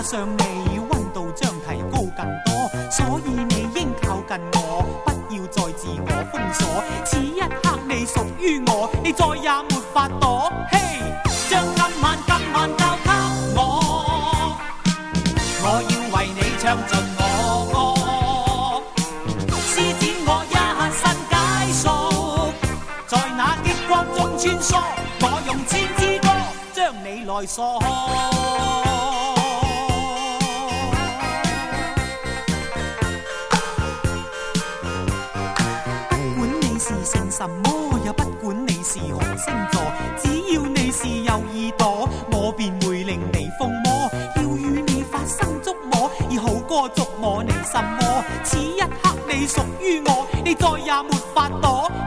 上你温度將提高更多，所以你應靠近我，不要再自我封鎖。此一刻你屬於我，你再也沒法躲。嘿，將今晚交給我要為你唱盡我歌，施展我一身解數，在那激光中穿梭，我用千支歌將你來鎖。姓什麼也不管你是何星座，只要你是有耳朵，我便會令你瘋魔，要與你發生觸摸，以好歌觸摸你心窩。此一刻你屬於我，你再也沒法躲。